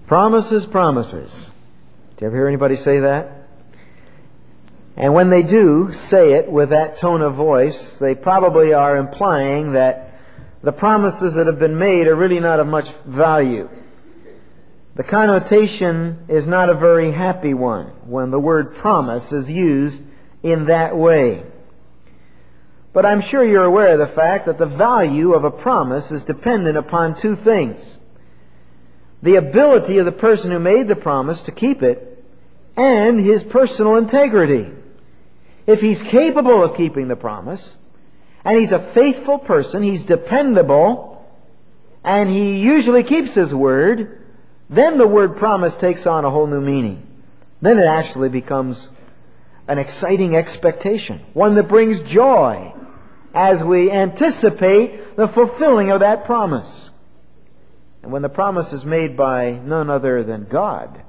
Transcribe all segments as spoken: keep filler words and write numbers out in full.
Promises, promises. Do you ever hear anybody say that? And when they do say it with that tone of voice, they probably are implying that the promises that have been made are really not of much value. The connotation is not a very happy one when the word promise is used in that way. But I'm sure you're aware of the fact that the value of a promise is dependent upon two things: the ability of the person who made the promise to keep it, and his personal integrity. If he's capable of keeping the promise, and he's a faithful person, he's dependable, and he usually keeps his word, then the word promise takes on a whole new meaning. Then it actually becomes an exciting expectation, one that brings joy as we anticipate the fulfilling of that promise. And when the promise is made by none other than God,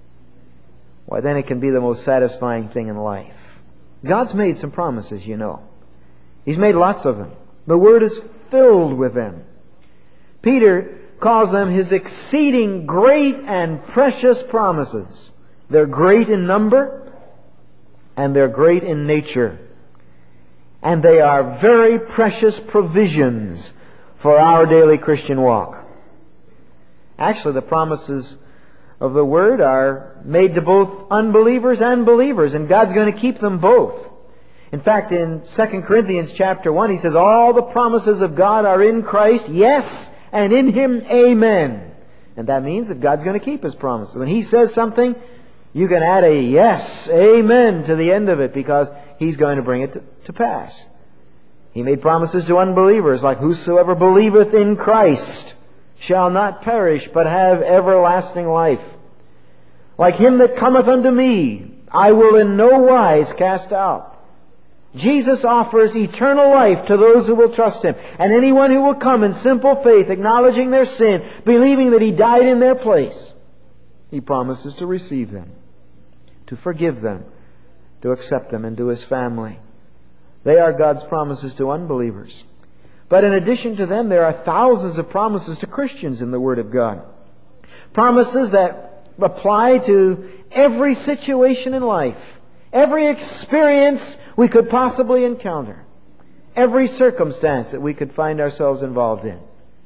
why, then it can be the most satisfying thing in life. God's made some promises, you know. He's made lots of them. The Word is filled with them. Peter calls them His exceeding great and precious promises. They're great in number, and they're great in nature. And they are very precious provisions for our daily Christian walk. Actually, the promises of the Word are made to both unbelievers and believers, and God's going to keep them both. In fact, in Second Corinthians chapter one, he says, all the promises of God are in Christ, yes, and in Him, amen. And that means that God's going to keep His promises. When He says something, you can add a yes, amen to the end of it, because He's going to bring it to, to pass. He made promises to unbelievers, like, whosoever believeth in Christ shall not perish, but have everlasting life. Like him that cometh unto me, I will in no wise cast out. Jesus offers eternal life to those who will trust Him. And anyone who will come in simple faith, acknowledging their sin, believing that He died in their place, He promises to receive them, to forgive them, to accept them into His family. They are God's promises to unbelievers. But in addition to them, there are thousands of promises to Christians in the Word of God. Promises that apply to every situation in life, every experience we could possibly encounter, every circumstance that we could find ourselves involved in.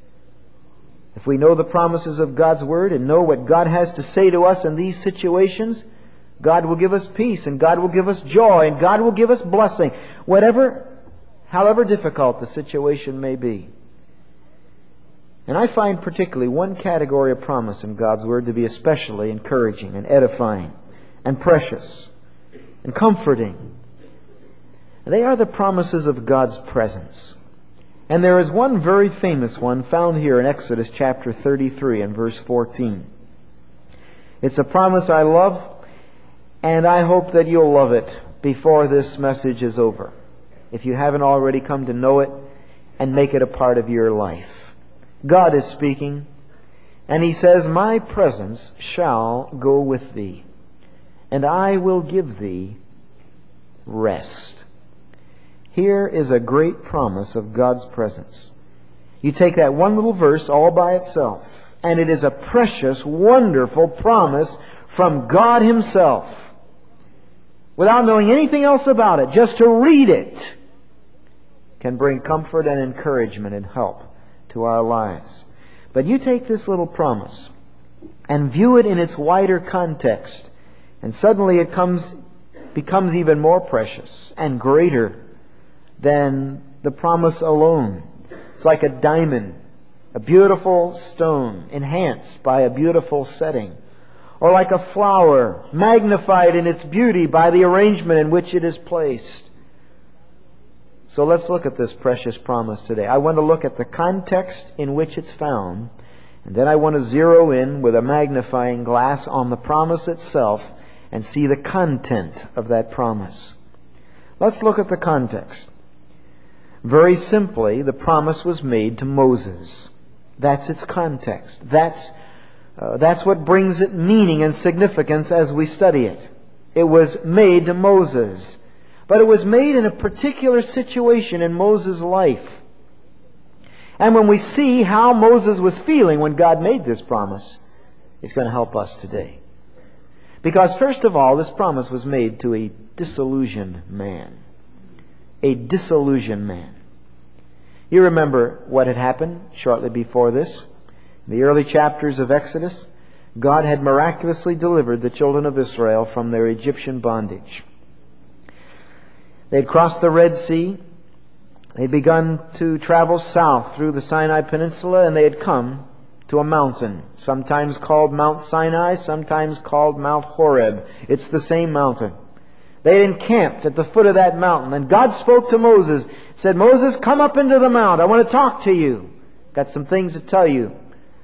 If we know the promises of God's Word and know what God has to say to us in these situations, God will give us peace, and God will give us joy, and God will give us blessing, whatever however difficult the situation may be. And I find particularly one category of promise in God's Word to be especially encouraging and edifying and precious and comforting. They are the promises of God's presence. And there is one very famous one found here in Exodus chapter thirty-three and verse fourteen. It's a promise I love, and I hope that you'll love it before this message is over, if you haven't already come to know it and make it a part of your life. God is speaking, and He says, my presence shall go with thee, and I will give thee rest. Here is a great promise of God's presence. You take that one little verse all by itself, and it is a precious, wonderful promise from God Himself. Without knowing anything else about it, just to read it can bring comfort and encouragement and help to our lives. But you take this little promise and view it in its wider context, and suddenly it comes, becomes even more precious and greater than the promise alone. It's like a diamond, a beautiful stone enhanced by a beautiful setting, or like a flower magnified in its beauty by the arrangement in which it is placed. So let's look at this precious promise today. I want to look at the context in which it's found, and then I want to zero in with a magnifying glass on the promise itself and see the content of that promise. Let's look at the context. Very simply, the promise was made to Moses. That's its context. That's, uh, that's what brings it meaning and significance as we study it. It was made to Moses. But it was made in a particular situation in Moses' life. And when we see how Moses was feeling when God made this promise, is going to help us today. Because first of all, this promise was made to a disillusioned man. A disillusioned man. You remember what had happened shortly before this. In the early chapters of Exodus, God had miraculously delivered the children of Israel from their Egyptian bondage. They had crossed the Red Sea. They had begun to travel south through the Sinai Peninsula, and they had come to a mountain, sometimes called Mount Sinai, sometimes called Mount Horeb. It's the same mountain. They had encamped at the foot of that mountain, and God spoke to Moses, said, Moses, come up into the mount. I want to talk to you. Got some things to tell you.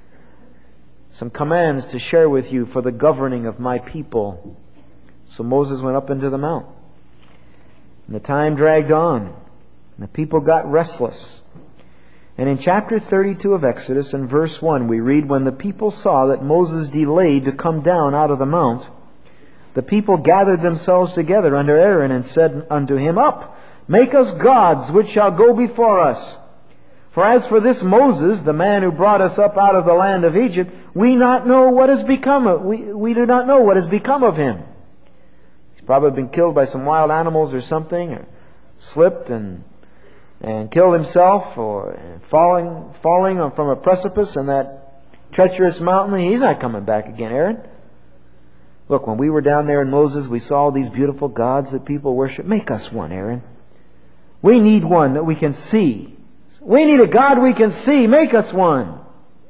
Some commands to share with you for the governing of my people. So Moses went up into the mount. And the time dragged on. And the people got restless. And in chapter thirty-two of Exodus, in verse one, we read, when the people saw that Moses delayed to come down out of the mount, the people gathered themselves together under Aaron and said unto him, Up, make us gods which shall go before us. For as for this Moses, the man who brought us up out of the land of Egypt, we not know what has become of we we do not know what has become of him. He's probably been killed by some wild animals or something, or slipped and and killed himself, or falling falling from a precipice in that treacherous mountain. He's not coming back again, Aaron. Look, when we were down there in Moses, we saw all these beautiful gods that people worship. Make us one, Aaron. We need one that we can see. We need a God we can see. Make us one.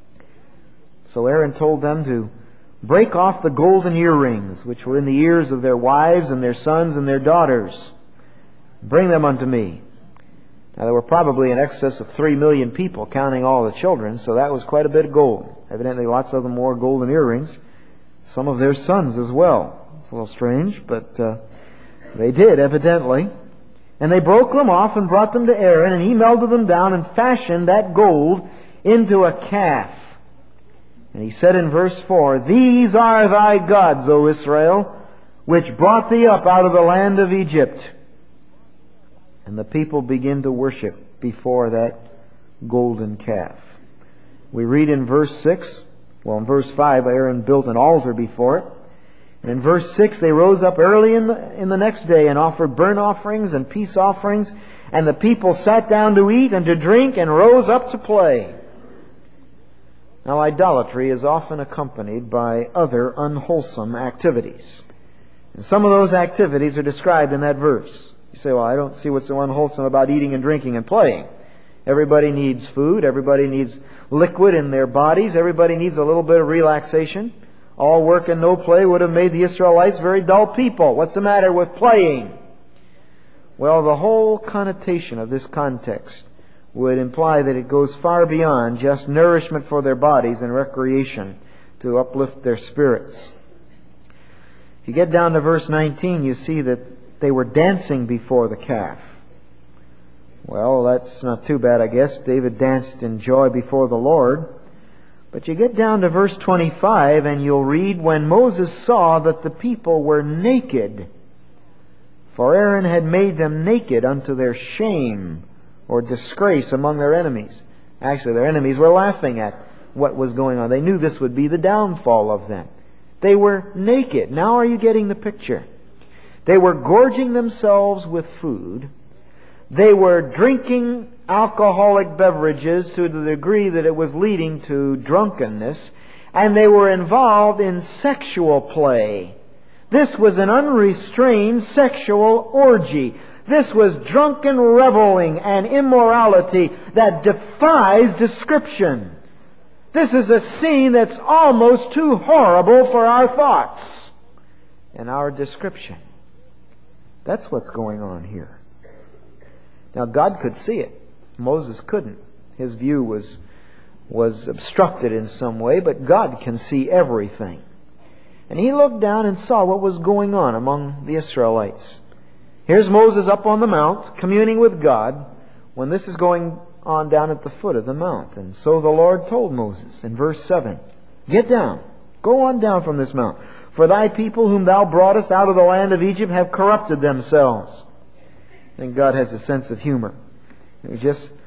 So Aaron told them to break off the golden earrings which were in the ears of their wives and their sons and their daughters. Bring them unto me. Now there were probably in excess of three million people, counting all the children, so that was quite a bit of gold. Evidently lots of them wore golden earrings. Some of their sons as well. It's a little strange, but uh, they did, evidently. And they broke them off and brought them to Aaron, and he melted them down and fashioned that gold into a calf. And he said in verse four, These are thy gods, O Israel, which brought thee up out of the land of Egypt. And the people begin to worship before that golden calf. We read in verse six, well in verse five, Aaron built an altar before it. And in verse six, they rose up early in the, in the next day and offered burnt offerings and peace offerings. And the people sat down to eat and to drink and rose up to play. Now, idolatry is often accompanied by other unwholesome activities. And some of those activities are described in that verse. You say, well, I don't see what's so unwholesome about eating and drinking and playing. Everybody needs food. Everybody needs liquid in their bodies. Everybody needs a little bit of relaxation. All work and no play would have made the Israelites very dull people. What's the matter with playing? Well, the whole connotation of this context would imply that it goes far beyond just nourishment for their bodies and recreation to uplift their spirits. If you get down to verse nineteen, you see that they were dancing before the calf. Well, that's not too bad, I guess. David danced in joy before the Lord. But you get down to verse twenty-five and you'll read, When Moses saw that the people were naked, for Aaron had made them naked unto their shame or disgrace among their enemies. Actually, their enemies were laughing at what was going on. They knew this would be the downfall of them. They were naked. Now are you getting the picture? They were gorging themselves with food. They were drinking alcoholic beverages to the degree that it was leading to drunkenness, and they were involved in sexual play. This was an unrestrained sexual orgy. This was drunken reveling and immorality that defies description. This is a scene that's almost too horrible for our thoughts and our description. That's what's going on here. Now, God could see it. Moses couldn't. His view was, was obstructed in some way, but God can see everything. And he looked down and saw what was going on among the Israelites. Here's Moses up on the mount, communing with God, when this is going on down at the foot of the mount. And so the Lord told Moses in verse seven, Get down, go on down from this mount, for thy people whom thou broughtest out of the land of Egypt have corrupted themselves. I think God has a sense of humor. It was just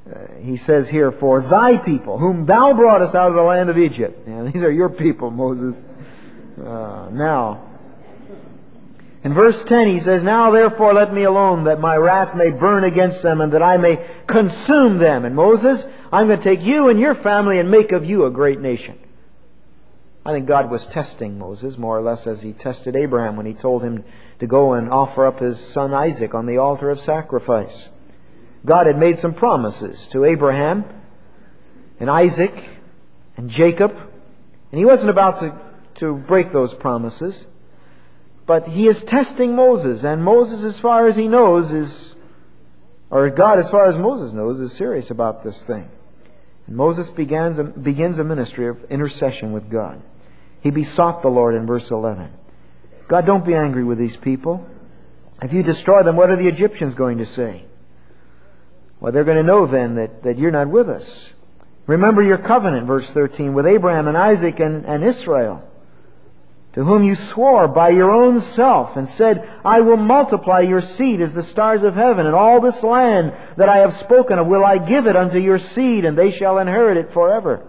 Uh, he says here, for thy people, whom thou broughtest out of the land of Egypt. Yeah, these are your people, Moses. Uh, now, in verse ten he says, now therefore let me alone, that my wrath may burn against them, and that I may consume them. And Moses, I'm going to take you and your family and make of you a great nation. I think God was testing Moses, more or less as He tested Abraham when He told him to go and offer up his son Isaac on the altar of sacrifice. God had made some promises to Abraham and Isaac and Jacob, and He wasn't about to, to break those promises. But He is testing Moses, and Moses, as far as he knows, is, or God, as far as Moses knows, is serious about this thing. And Moses begins a, begins a ministry of intercession with God. He besought the Lord in verse eleven. God, don't be angry with these people. If you destroy them, what are the Egyptians going to say? Well, they're going to know then that, that you're not with us. Remember your covenant, verse thirteen, with Abraham and Isaac and, and Israel, to whom you swore by your own self, and said, I will multiply your seed as the stars of heaven, and all this land that I have spoken of will I give it unto your seed, and they shall inherit it forever.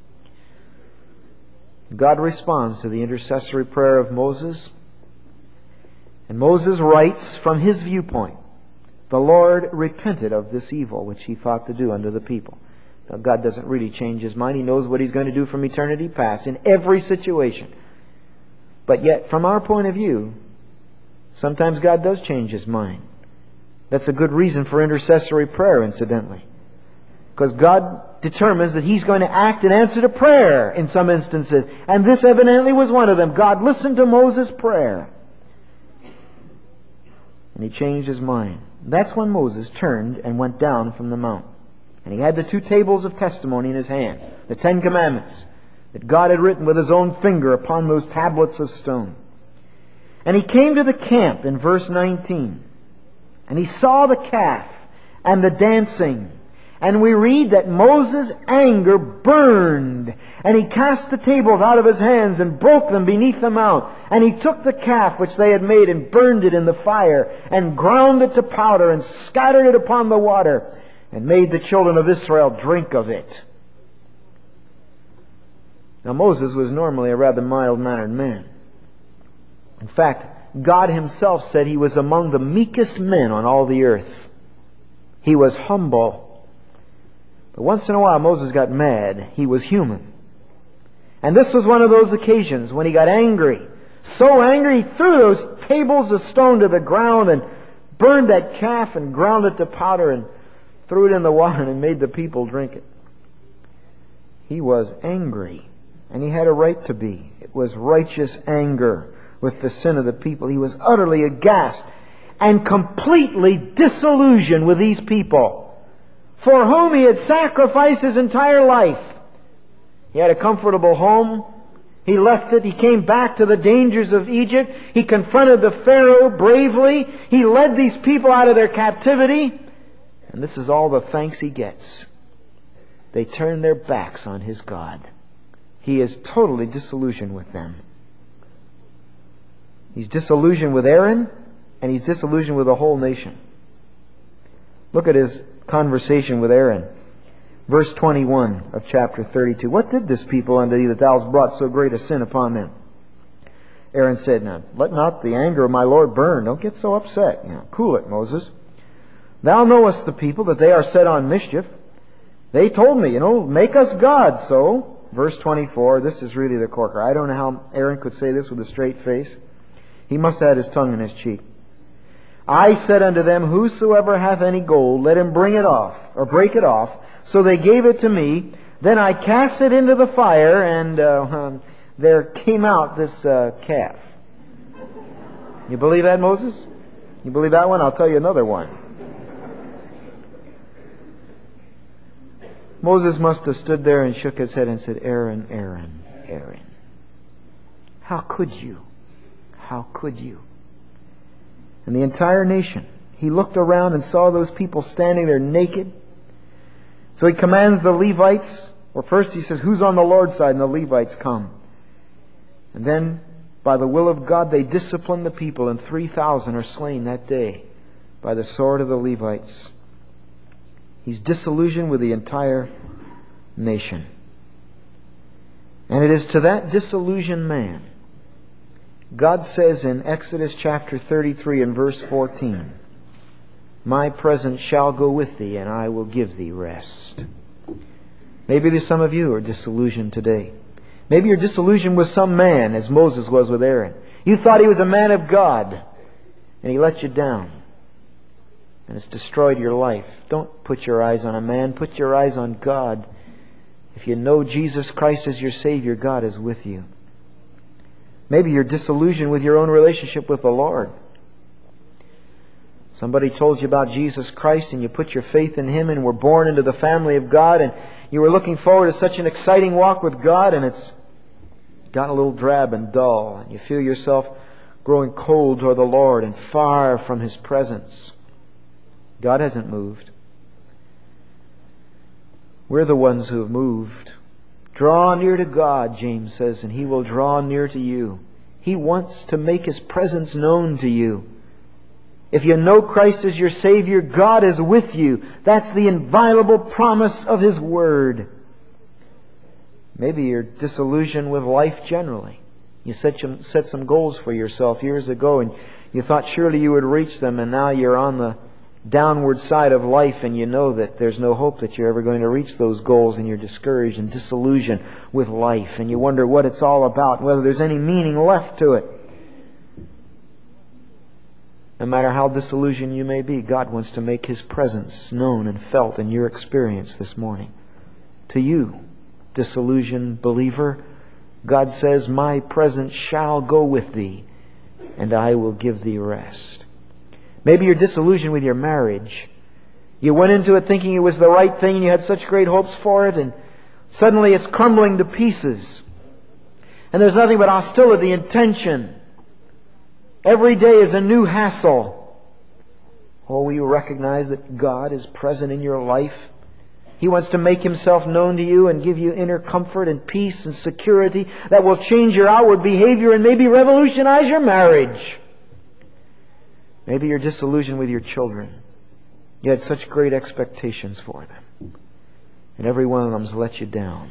God responds to the intercessory prayer of Moses, and Moses writes from his viewpoint, the Lord repented of this evil which he thought to do unto the people. Now, God doesn't really change His mind. He knows what He's going to do from eternity past in every situation. But yet, from our point of view, sometimes God does change His mind. That's a good reason for intercessory prayer, incidentally. Because God determines that He's going to act in answer to prayer in some instances. And this evidently was one of them. God listened to Moses' prayer, and He changed his mind. That's when Moses turned and went down from the mount. And he had the two tables of testimony in his hand, the Ten Commandments, that God had written with His own finger upon those tablets of stone. And he came to the camp in verse nineteen, and he saw the calf and the dancing. And we read that Moses' anger burned, and he cast the tables out of his hands and broke them beneath the mount. And he took the calf which they had made and burned it in the fire, and ground it to powder, and scattered it upon the water, and made the children of Israel drink of it. Now Moses was normally a rather mild-mannered man. In fact, God Himself said he was among the meekest men on all the earth. He was humble. But once in a while Moses got mad. He was human. And this was one of those occasions when he got angry. So angry he threw those tables of stone to the ground and burned that calf and ground it to powder and threw it in the water and made the people drink it. He was angry. And he had a right to be. It was righteous anger with the sin of the people. He was utterly aghast and completely disillusioned with these people, for whom he had sacrificed his entire life. He had a comfortable home. He left it. He came back to the dangers of Egypt. He confronted the Pharaoh bravely. He led these people out of their captivity. And this is all the thanks he gets. They turn their backs on his God. He is totally disillusioned with them. He's disillusioned with Aaron, and he's disillusioned with the whole nation. Look at his conversation with Aaron. Verse twenty-one of chapter thirty-two. What did this people unto thee that thou hast brought so great a sin upon them? Aaron said, now, let not the anger of my Lord burn. Don't get so upset. You know, cool it, Moses. Thou knowest the people that they are set on mischief. They told me, you know, make us gods. So, verse twenty-four, this is really the corker. I don't know how Aaron could say this with a straight face. He must have had his tongue in his cheek. I said unto them, whosoever hath any gold, let him bring it off, or break it off. So they gave it to me. Then I cast it into the fire, and uh, um, there came out this uh, calf. You believe that, Moses? You believe that one? I'll tell you another one. Moses must have stood there and shook his head and said, Aaron, Aaron, Aaron. How could you? How could you? And the entire nation, he looked around and saw those people standing there naked. So he commands the Levites, or first he says, who's on the Lord's side? And the Levites come. And then, by the will of God, they discipline the people, and three thousand are slain that day by the sword of the Levites. He's disillusioned with the entire nation. And it is to that disillusioned man God says in Exodus chapter thirty-three and verse fourteen, "My presence shall go with thee, and I will give thee rest." Maybe there's some of you who are disillusioned today. Maybe you're disillusioned with some man, as Moses was with Aaron. You thought he was a man of God, and he let you down. And it's destroyed your life. Don't put your eyes on a man. Put your eyes on God. If you know Jesus Christ as your Savior, God is with you. Maybe you're disillusioned with your own relationship with the Lord. Somebody told you about Jesus Christ and you put your faith in Him and were born into the family of God, and you were looking forward to such an exciting walk with God, and it's gotten a little drab and dull, and you feel yourself growing cold toward the Lord and far from His presence. God hasn't moved. We're the ones who have moved. Draw near to God, James says, and He will draw near to you. He wants to make His presence known to you. If you know Christ as your Savior, God is with you. That's the inviolable promise of His Word. Maybe you're disillusioned with life generally. You set some, set some goals for yourself years ago, and you thought surely you would reach them, and now you're on the downward side of life, and you know that there's no hope that you're ever going to reach those goals, and you're discouraged and disillusioned with life, and you wonder what it's all about, whether there's any meaning left to it. No matter how disillusioned you may be, God wants to make His presence known and felt in your experience this morning. To you, disillusioned believer, God says, "My presence shall go with thee, and I will give thee rest." Maybe you're disillusioned with your marriage. You went into it thinking it was the right thing and you had such great hopes for it, and suddenly it's crumbling to pieces. And there's nothing but hostility and tension. Every day is a new hassle. Oh, will you recognize that God is present in your life? He wants to make Himself known to you and give you inner comfort and peace and security that will change your outward behavior and maybe revolutionize your marriage. Maybe you're disillusioned with your children. You had such great expectations for them, and every one of them's let you down.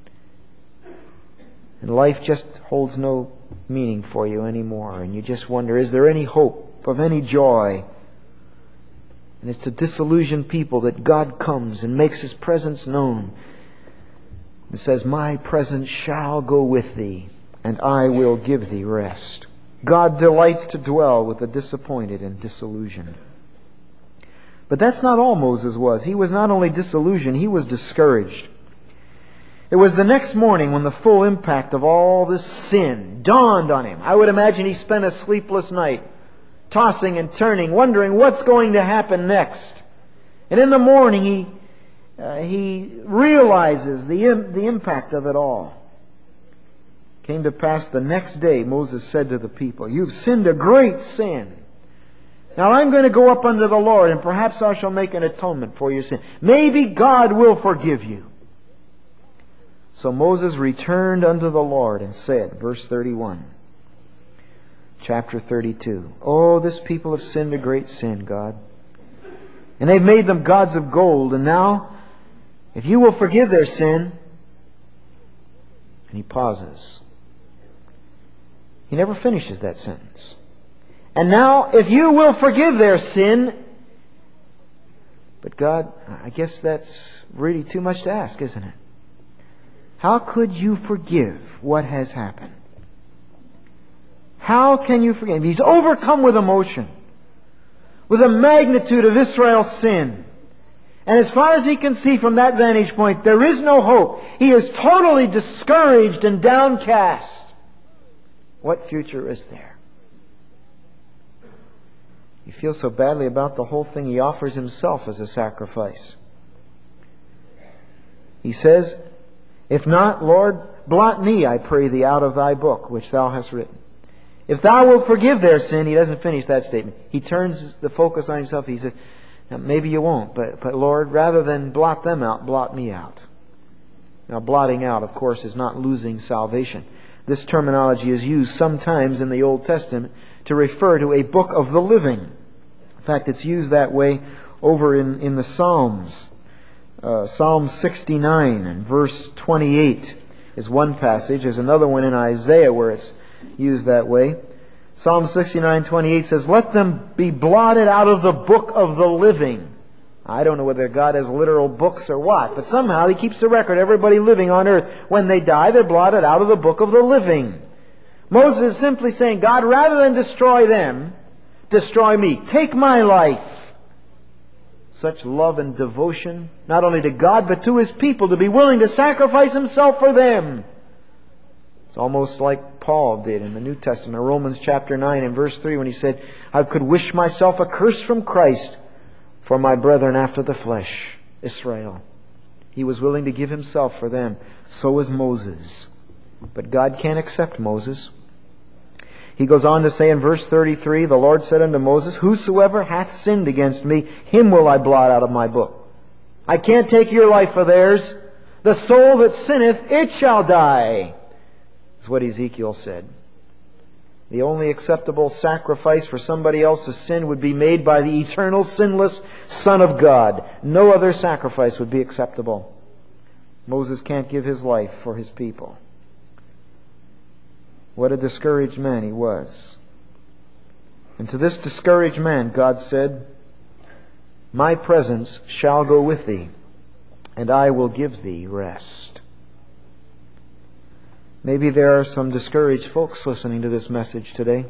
And life just holds no meaning for you anymore, and you just wonder, is there any hope of any joy? And it's to disillusioned people that God comes and makes His presence known. It says, "My presence shall go with thee, and I will give thee rest." God delights to dwell with the disappointed and disillusioned. But that's not all Moses was. He was not only disillusioned, he was discouraged. It was the next morning when the full impact of all this sin dawned on him. I would imagine he spent a sleepless night, tossing and turning, wondering what's going to happen next. And in the morning he uh, he realizes the im- the impact of it all. It came to pass the next day, Moses said to the people, "You've sinned a great sin. Now I'm going to go up unto the Lord, and perhaps I shall make an atonement for your sin. Maybe God will forgive you." So Moses returned unto the Lord and said, verse thirty-one, chapter thirty-two, "Oh, this people have sinned a great sin, God. And they've made them gods of gold. And now, if you will forgive their sin..." And he pauses. He never finishes that sentence. "And now, if you will forgive their sin..." But God, I guess that's really too much to ask, isn't it? How could you forgive what has happened? How can you forgive? He's overcome with emotion, with the magnitude of Israel's sin. And as far as he can see from that vantage point, there is no hope. He is totally discouraged and downcast. What future is there? He feels so badly about the whole thing, he offers himself as a sacrifice. He says, "If not, Lord, blot me, I pray thee, out of thy book, which thou hast written. If thou wilt forgive their sin..." He doesn't finish that statement. He turns the focus on himself. He says, "Now, maybe you won't, but, but Lord, rather than blot them out, blot me out." Now, blotting out, of course, is not losing salvation. This terminology is used sometimes in the Old Testament to refer to a book of the living. In fact, it's used that way over in, in the Psalms. Uh, Psalm sixty-nine and verse twenty-eight is one passage. There's another one in Isaiah where it's used that way. Psalm sixty-nine twenty-eight says, "Let them be blotted out of the book of the living." I don't know whether God has literal books or what, but somehow He keeps a record. Everybody living on earth, when they die, they're blotted out of the book of the living. Moses is simply saying, God, rather than destroy them, destroy me. Take my life. Such love and devotion, not only to God, but to His people, to be willing to sacrifice Himself for them. It's almost like Paul did in the New Testament, Romans chapter nine and verse three, when he said, I could wish myself accursed from Christ for my brethren after the flesh, Israel. He was willing to give Himself for them. So was Moses. But God can't accept Moses. He goes on to say in verse thirty-three, the Lord said unto Moses, Whosoever hath sinned against me, him will I blot out of my book. I can't take your life for theirs. The soul that sinneth, it shall die. That's what Ezekiel said. The only acceptable sacrifice for somebody else's sin would be made by the eternal, sinless Son of God. No other sacrifice would be acceptable. Moses can't give his life for his people. What a discouraged man he was. And to this discouraged man, God said, My presence shall go with thee, and I will give thee rest. Maybe there are some discouraged folks listening to this message today.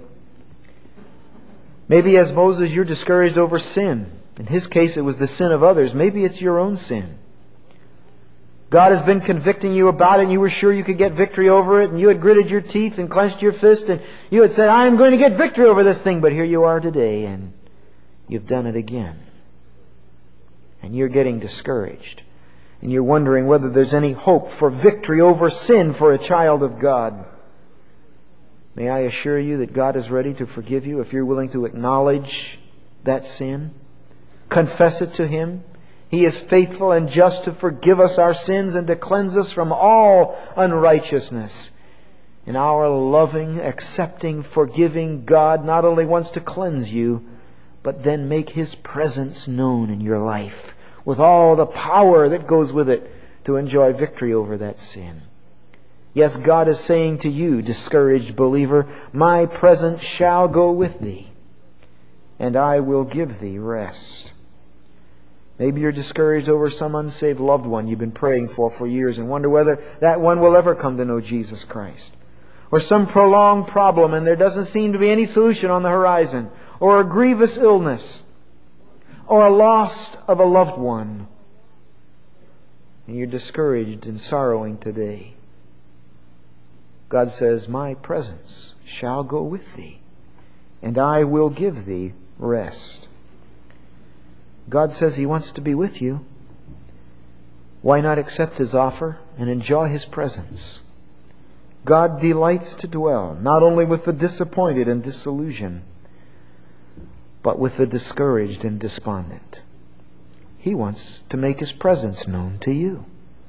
Maybe as Moses, you're discouraged over sin. In his case, it was the sin of others. Maybe it's your own sin. God has been convicting you about it, and you were sure you could get victory over it, and you had gritted your teeth and clenched your fist, and you had said, I am going to get victory over this thing, but here you are today, and you've done it again. And you're getting discouraged. And you're wondering whether there's any hope for victory over sin for a child of God. May I assure you that God is ready to forgive you if you're willing to acknowledge that sin, confess it to Him. He is faithful and just to forgive us our sins and to cleanse us from all unrighteousness. And our loving, accepting, forgiving God not only wants to cleanse you, but then make His presence known in your life with all the power that goes with it to enjoy victory over that sin. Yes, God is saying to you, discouraged believer, My presence shall go with thee, and I will give thee rest. Maybe you're discouraged over some unsaved loved one you've been praying for for years and wonder whether that one will ever come to know Jesus Christ. Or some prolonged problem and there doesn't seem to be any solution on the horizon. Or a grievous illness. Or a loss of a loved one. And you're discouraged and sorrowing today. God says, My presence shall go with thee, and I will give thee rest. God says He wants to be with you. Why not accept His offer and enjoy His presence? God delights to dwell not only with the disappointed and disillusioned, but with the discouraged and despondent. He wants to make His presence known to you.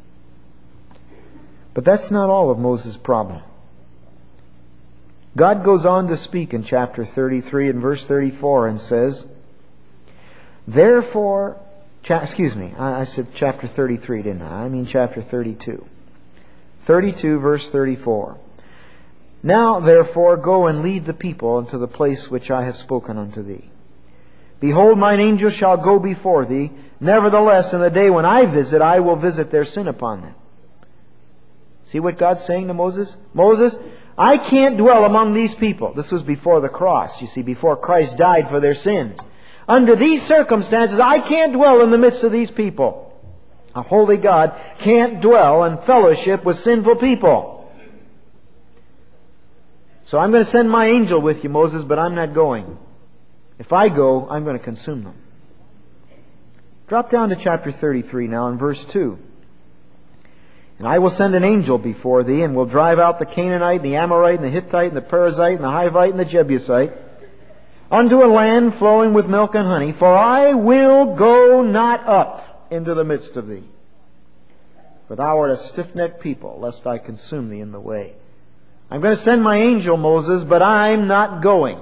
But that's not all of Moses' problem. God goes on to speak in chapter thirty-three and verse thirty-four and says, Therefore, cha- excuse me, I, I said chapter thirty-three, didn't I? I mean chapter thirty-two. thirty-two, verse thirty-four. Now, therefore, go and lead the people unto the place which I have spoken unto thee. Behold, mine angel shall go before thee. Nevertheless, in the day when I visit, I will visit their sin upon them. See what God's saying to Moses? Moses, I can't dwell among these people. This was before the cross, you see, before Christ died for their sins. Under these circumstances, I can't dwell in the midst of these people. A holy God can't dwell in fellowship with sinful people. So I'm going to send my angel with you, Moses, but I'm not going. If I go, I'm going to consume them. Drop down to chapter thirty-three now in verse two. And I will send an angel before thee, and will drive out the Canaanite, and the Amorite, and the Hittite, and the Perizzite, and the Hivite, and the Jebusite, unto a land flowing with milk and honey, for I will go not up into the midst of thee. For thou art a stiff-necked people, lest I consume thee in the way. I'm going to send my angel, Moses, but I'm not going.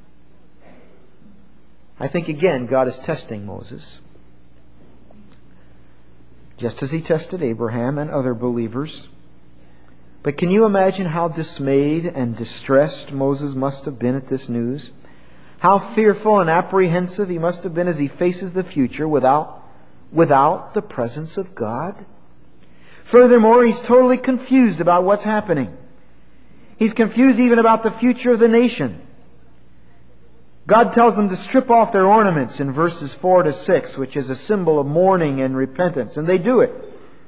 I think again God is testing Moses. just as He tested Abraham and other believers. But can you imagine how dismayed and distressed Moses must have been at this news? How fearful and apprehensive he must have been as he faces the future without, without the presence of God? Furthermore, he's totally confused about what's happening. He's confused even about the future of the nation. God tells them to strip off their ornaments in verses four to six, which is a symbol of mourning and repentance, and they do it.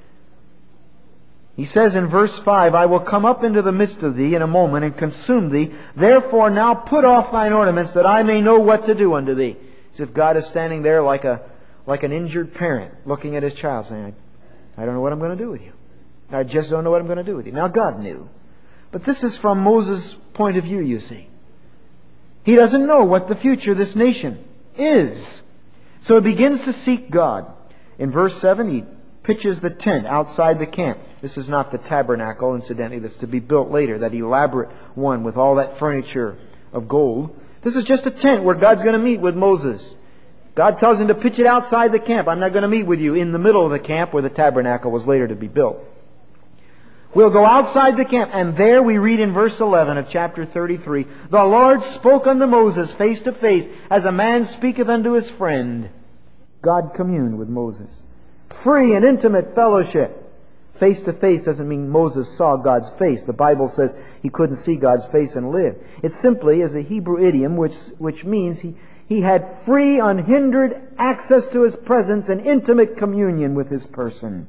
He says in verse five, I will come up into the midst of thee in a moment and consume thee. Therefore now put off thine ornaments, that I may know what to do unto thee. As if God is standing there like a like an injured parent looking at his child saying, I, I don't know what I'm going to do with you. I just don't know what I'm going to do with you. Now God knew. But this is from Moses' point of view, you see. He doesn't know what the future of this nation is. So he begins to seek God. In verse seven, he pitches the tent outside the camp. This is not the tabernacle, incidentally, that's to be built later, that elaborate one with all that furniture of gold. This is just a tent where God's going to meet with Moses. God tells him to pitch it outside the camp. I'm not going to meet with you in the middle of the camp where the tabernacle was later to be built. We'll go outside the camp, and there we read in verse eleven of chapter thirty-three, the Lord spoke unto Moses face to face, as a man speaketh unto his friend. God communed with Moses. Free and intimate fellowship. Face to face doesn't mean Moses saw God's face. The Bible says he couldn't see God's face and live. It simply is a Hebrew idiom which, which means he, he had free, unhindered access to His presence and intimate communion with His person.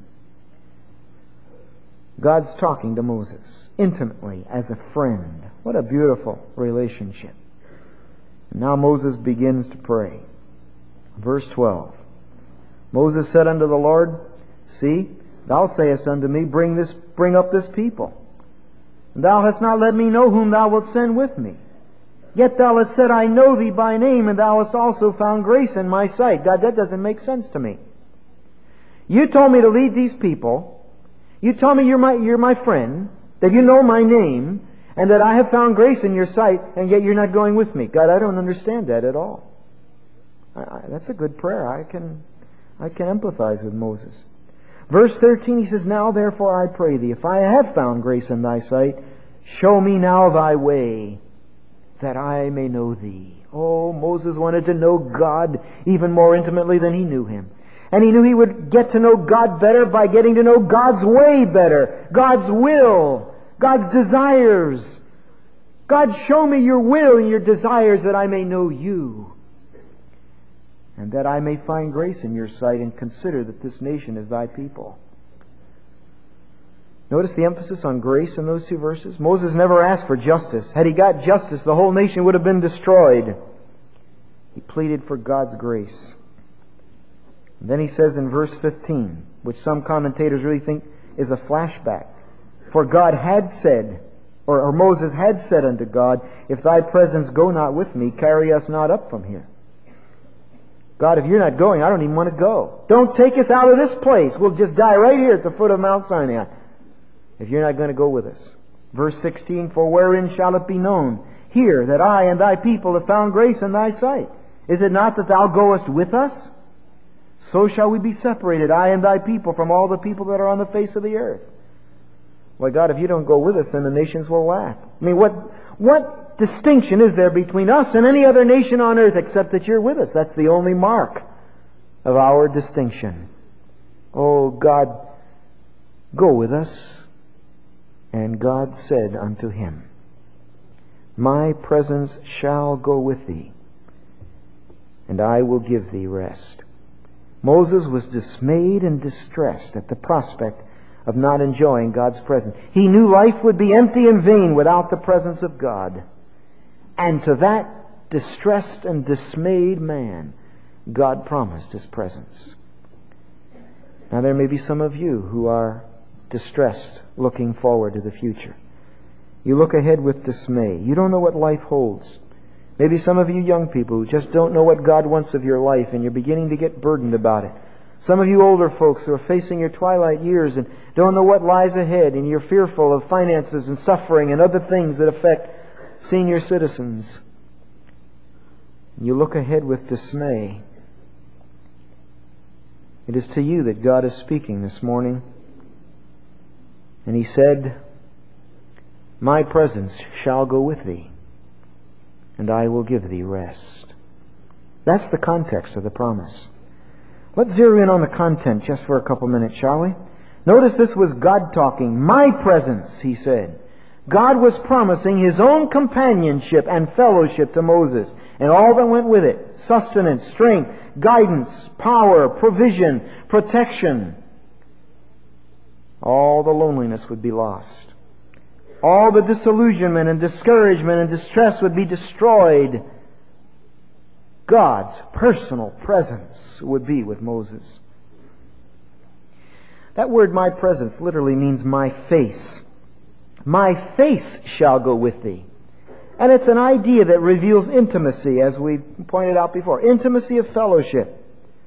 God's talking to Moses intimately as a friend. What a beautiful relationship. And now Moses begins to pray. Verse twelve. Moses said unto the Lord, See, thou sayest unto me, Bring this, bring up this people. And thou hast not let me know whom thou wilt send with me. Yet thou hast said, I know thee by name, and thou hast also found grace in my sight. God, that doesn't make sense to me. You told me to lead these people. You told me you're my, you're my friend, that you know my name, and that I have found grace in your sight, and yet you're not going with me. God, I don't understand that at all. I, I, that's a good prayer. I can, I can empathize with Moses. Verse thirteen, he says, Now therefore I pray thee, if I have found grace in thy sight, show me now thy way, that I may know thee. Oh, Moses wanted to know God even more intimately than he knew Him. And he knew he would get to know God better by getting to know God's way better, God's will, God's desires. God, show me your will and your desires that I may know you, and that I may find grace in your sight and consider that this nation is thy people. Notice the emphasis on grace in those two verses. Moses never asked for justice. Had he got justice, the whole nation would have been destroyed. He pleaded for God's grace. And then he says in verse fifteen, which some commentators really think is a flashback, For God had said, or, or Moses had said unto God, If thy presence go not with me, carry us not up from here. God, if you're not going, I don't even want to go. Don't take us out of this place. We'll just die right here at the foot of Mount Sinai, if you're not going to go with us. Verse sixteen, For wherein shall it be known here that I and thy people have found grace in thy sight? Is it not that thou goest with us? So shall we be separated, I and thy people, from all the people that are on the face of the earth. Why, God, if you don't go with us, then the nations will laugh. I mean, what, what distinction is there between us and any other nation on earth except that you're with us? That's the only mark of our distinction. Oh, God, go with us. And God said unto him, My presence shall go with thee, and I will give thee rest. Moses was dismayed and distressed at the prospect of not enjoying God's presence. He knew life would be empty and vain without the presence of God. And to that distressed and dismayed man, God promised His presence. Now there may be some of you who are distressed, looking forward to the future. You look ahead with dismay. You don't know what life holds. Maybe some of you young people who just don't know what God wants of your life, and you're beginning to get burdened about it. Some of you older folks who are facing your twilight years and don't know what lies ahead, and you're fearful of finances and suffering and other things that affect senior citizens. You look ahead with dismay. It is to you that God is speaking this morning. And He said, "My presence shall go with thee, and I will give thee rest." That's the context of the promise. Let's zero in on the content just for a couple minutes, shall we? Notice this was God talking. "My presence," He said. God was promising His own companionship and fellowship to Moses, and all that went with it: sustenance, strength, guidance, power, provision, protection. All the loneliness would be lost. All the disillusionment and discouragement and distress would be destroyed. God's personal presence would be with Moses. That word, "my presence," literally means my face. My face shall go with thee. And it's an idea that reveals intimacy, as we pointed out before. Intimacy of fellowship.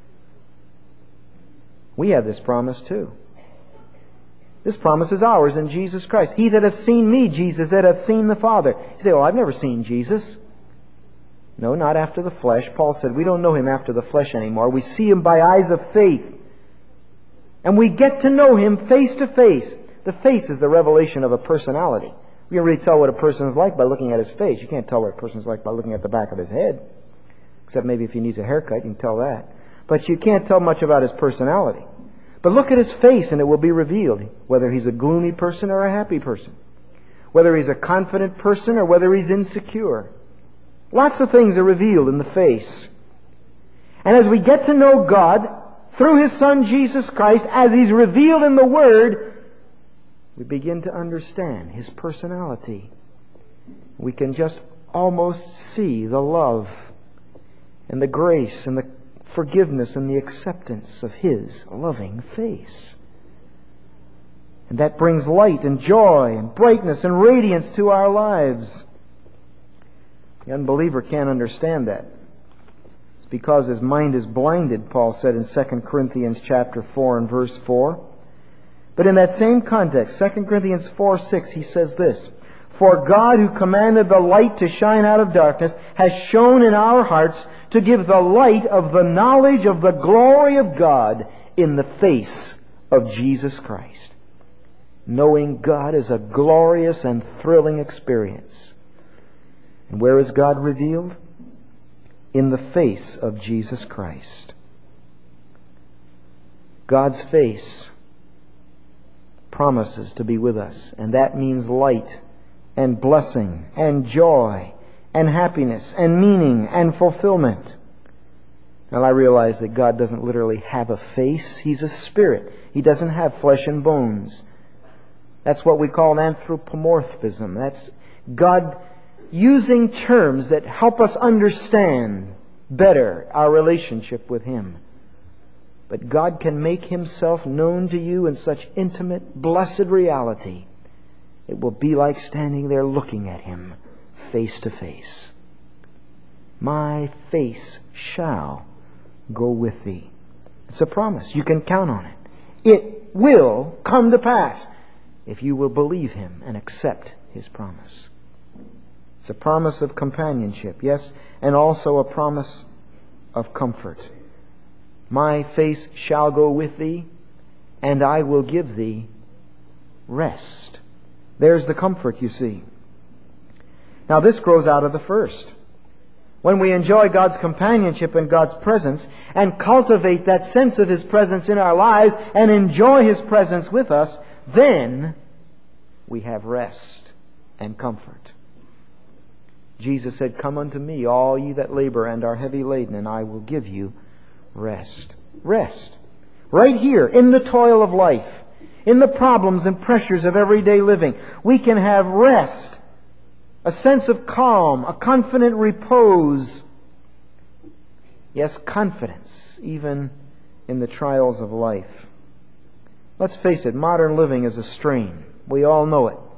We have this promise too. This promise is ours in Jesus Christ. "He that hath seen me," Jesus said, "hath seen the Father." You say, "Oh, I've never seen Jesus." No, not after the flesh. Paul said we don't know Him after the flesh anymore. We see Him by eyes of faith. And we get to know Him face to face. The face is the revelation of a personality. You can really tell what a person is like by looking at his face. You can't tell what a person is like by looking at the back of his head. Except maybe if he needs a haircut, you can tell that. But you can't tell much about his personality. But look at his face and it will be revealed whether he's a gloomy person or a happy person. Whether he's a confident person or whether he's insecure. Lots of things are revealed in the face. And as we get to know God through His Son Jesus Christ, as He's revealed in the Word, we begin to understand His personality. We can just almost see the love and the grace and the forgiveness and the acceptance of His loving face. And that brings light and joy and brightness and radiance to our lives. The unbeliever can't understand that. It's because his mind is blinded, Paul said in Second Corinthians chapter four and verse four. But in that same context, Second Corinthians four six, he says this: "For God, who commanded the light to shine out of darkness, has shone in our hearts to give the light of the knowledge of the glory of God in the face of Jesus Christ." Knowing God is a glorious and thrilling experience. And where is God revealed? In the face of Jesus Christ. God's face promises to be with us, and that means light and blessing and joy and happiness and meaning and fulfillment. Now I realize that God doesn't literally have a face. He's a spirit. He doesn't have flesh and bones. That's what we call anthropomorphism. That's God using terms that help us understand better our relationship with Him. But God can make Himself known to you in such intimate, blessed reality. It will be like standing there looking at Him face to face. "My face shall go with thee." It's a promise. You can count on it. It will come to pass if you will believe Him and accept His promise. It's a promise of companionship, yes, and also a promise of comfort. "My face shall go with thee, and I will give thee rest." There's the comfort, you see. Now this grows out of the first. When we enjoy God's companionship and God's presence, and cultivate that sense of His presence in our lives, and enjoy His presence with us, then we have rest and comfort. Jesus said, "Come unto me, all ye that labor and are heavy laden, and I will give you rest." Rest. Right here, in the toil of life, in the problems and pressures of everyday living, we can have rest, a sense of calm, a confident repose. Yes, confidence, even in the trials of life. Let's face it, modern living is a strain. We all know it.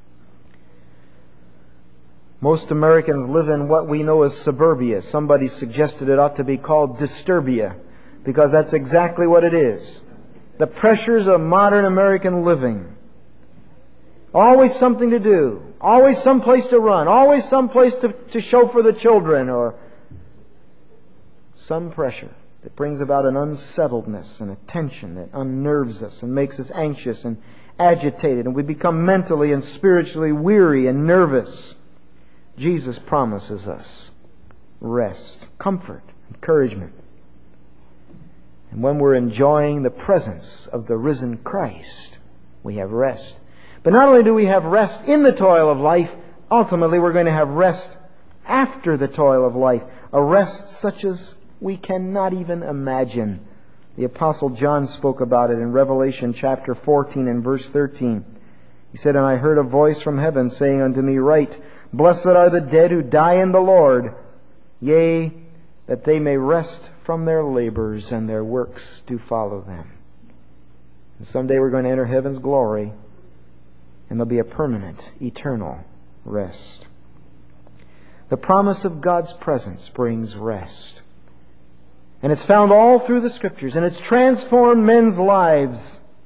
Most Americans live in what we know as suburbia. Somebody suggested it ought to be called disturbia, because that's exactly what it is. The pressures of modern American living. Always something to do. Always some place to run. Always some place to, to show for the children, or some pressure. that brings about an unsettledness and a tension that unnerves us and makes us anxious and agitated, and we become mentally and spiritually weary and nervous. Jesus promises us rest, comfort, encouragement. And when we're enjoying the presence of the risen Christ, we have rest. But not only do we have rest in the toil of life, ultimately we're going to have rest after the toil of life. A rest such as we cannot even imagine. The Apostle John spoke about it in Revelation chapter fourteen and verse thirteen. He said, "And I heard a voice from heaven saying unto me, Write, Blessed are the dead who die in the Lord, yea, that they may rest from their labors, and their works do follow them." And someday we're going to enter heaven's glory, and there'll be a permanent, eternal rest. The promise of God's presence brings rest. And it's found all through the Scriptures, and it's transformed men's lives.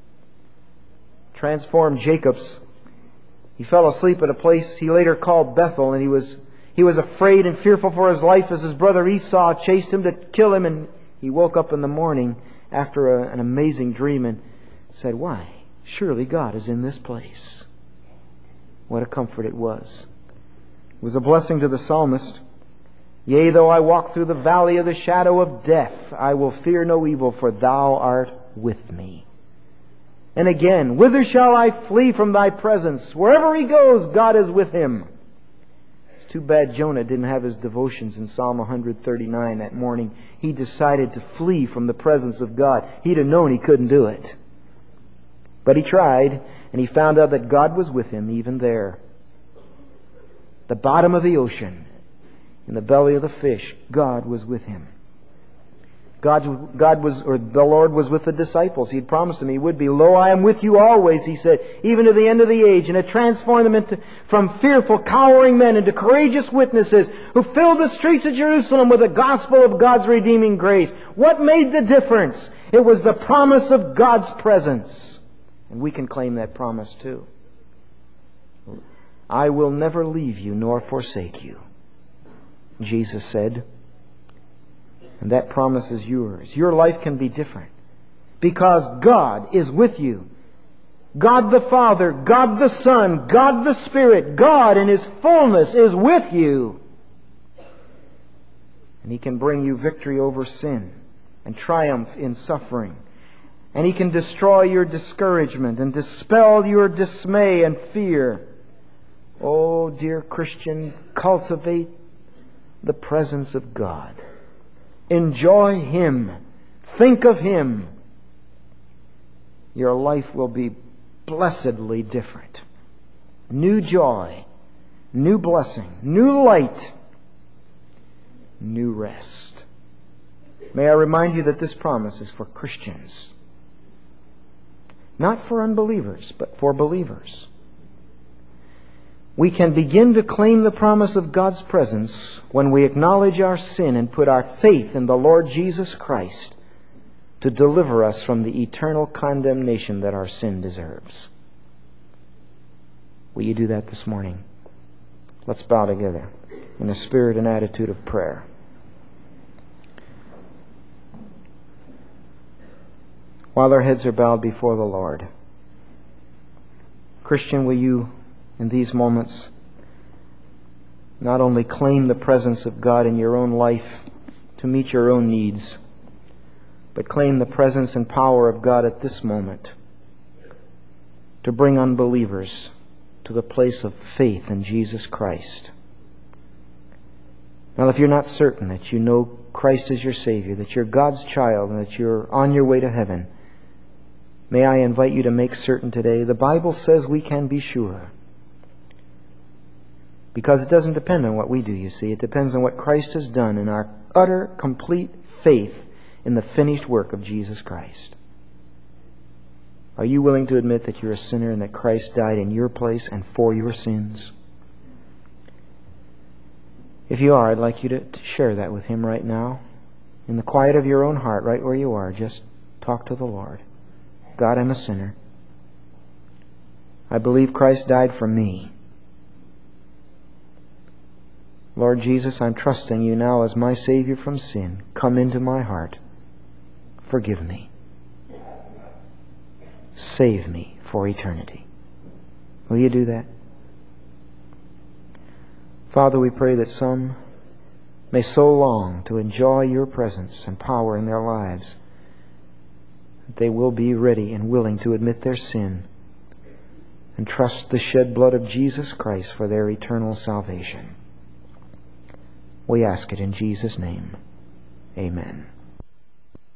Transformed Jacob's. He fell asleep at a place he later called Bethel, and he was he was afraid and fearful for his life as his brother Esau chased him to kill him, and he woke up in the morning after a, an amazing dream and said, "Why, surely God is in this place." What a comfort it was. It was a blessing to the psalmist. "Yea, though I walk through the valley of the shadow of death, I will fear no evil, for Thou art with me." And again, "Whither shall I flee from Thy presence? Wherever he goes, God is with him." It's too bad Jonah didn't have his devotions in Psalm one thirty-nine that morning. He decided to flee from the presence of God. He'd have known he couldn't do it. But he tried, and he found out that God was with him even there. The bottom of the ocean, in the belly of the fish, God was with him. God, God was, or the Lord was with the disciples. He had promised them He would be. "Lo, I am with you always," He said, "even to the end of the age." And it transformed them into, from fearful, cowering men into courageous witnesses who filled the streets of Jerusalem with the gospel of God's redeeming grace. What made the difference? It was the promise of God's presence. And we can claim that promise too. "I will never leave you nor forsake you," Jesus said. And that promise is yours. Your life can be different because God is with you. God the Father, God the Son, God the Spirit, God in His fullness is with you. And He can bring you victory over sin and triumph in suffering. And He can destroy your discouragement and dispel your dismay and fear. Oh, dear Christian, cultivate the presence of God. Enjoy Him. Think of Him. Your life will be blessedly different. New joy, new blessing, new light, new rest. May I remind you that this promise is for Christians. Not for unbelievers, but for believers. We can begin to claim the promise of God's presence when we acknowledge our sin and put our faith in the Lord Jesus Christ to deliver us from the eternal condemnation that our sin deserves. Will you do that this morning? Let's bow together in a spirit and attitude of prayer. While our heads are bowed before the Lord, Christian, will you in these moments not only claim the presence of God in your own life to meet your own needs, but claim the presence and power of God at this moment to bring unbelievers to the place of faith in Jesus Christ. Now, if you're not certain that you know Christ as your Savior, that you're God's child, and that you're on your way to heaven, may I invite you to make certain today. The Bible says we can be sure. Because it doesn't depend on what we do, you see. It depends on what Christ has done in our utter, complete faith in the finished work of Jesus Christ. Are you willing to admit that you're a sinner and that Christ died in your place and for your sins? If you are, I'd like you to, to share that with Him right now. In the quiet of your own heart, right where you are, just talk to the Lord. God, I'm a sinner. I believe Christ died for me. Lord Jesus, I'm trusting You now as my Savior from sin. Come into my heart. forgive me. Save me for eternity. Will you do that? Father, we pray that some may so long to enjoy your presence and power in their lives that they will be ready and willing to admit their sin and trust the shed blood of Jesus Christ for their eternal salvation. We ask it in Jesus' name. Amen.